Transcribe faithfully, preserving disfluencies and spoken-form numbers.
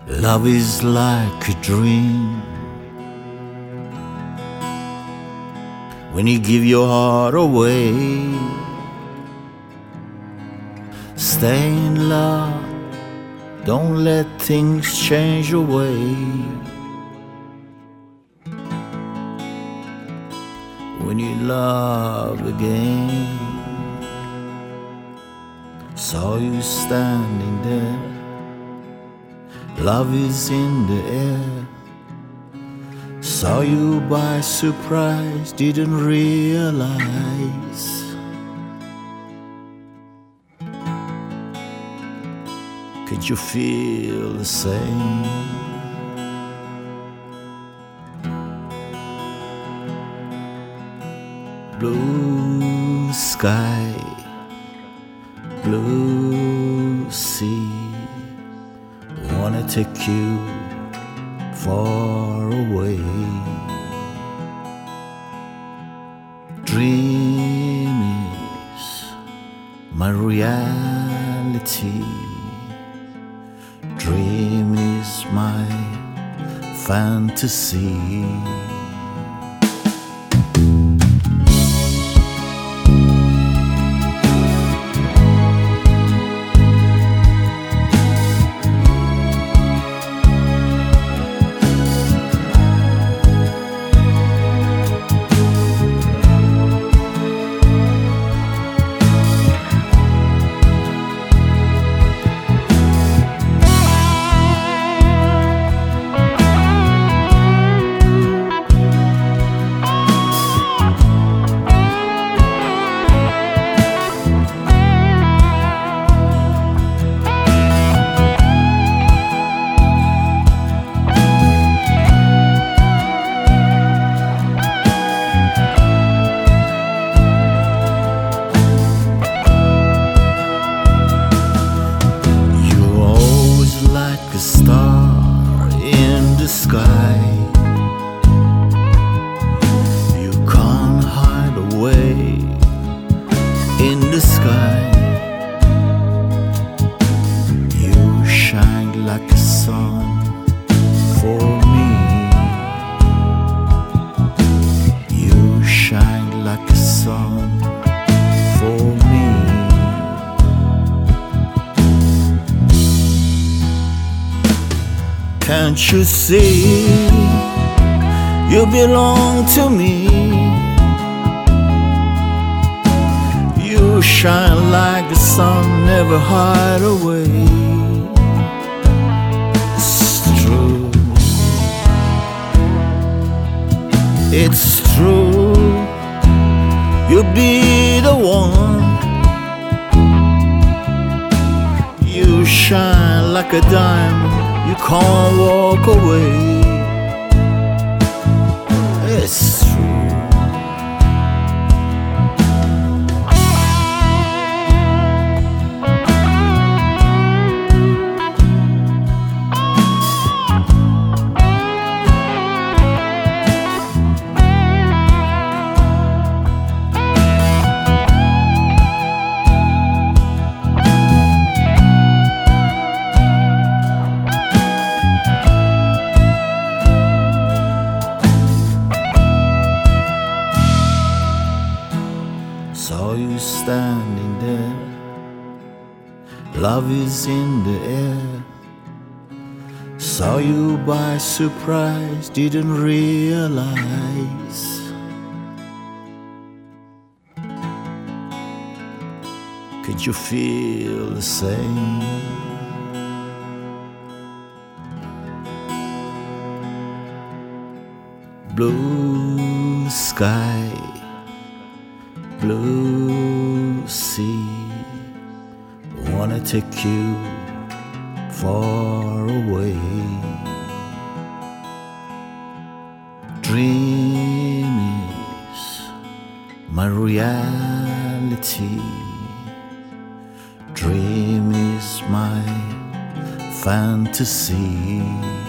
Love is like a dream. When you give your heart away, stay in love, don't let things change your way. When you love again, saw you standing there, love is in the air. Saw you by surprise, didn't realize. Could you feel the same? Blue sky, blue sea, wanna take you far away. Dream is my reality. Dream is my fantasy. A star in the sky, you can't hide away in the sky. You shine like a sun for me. You shine like a sun for me. Can't you see, you belong to me. You shine like the sun, never hide away. It's true, it's true, you'll be the one. You shine like a diamond, you can't walk away. It's true. Saw you standing there, love is in the air. Saw you by surprise, didn't realize. Could you feel the same? Blue sky, blue sea, wanna take you far away. Dream is my reality. Dream is my fantasy.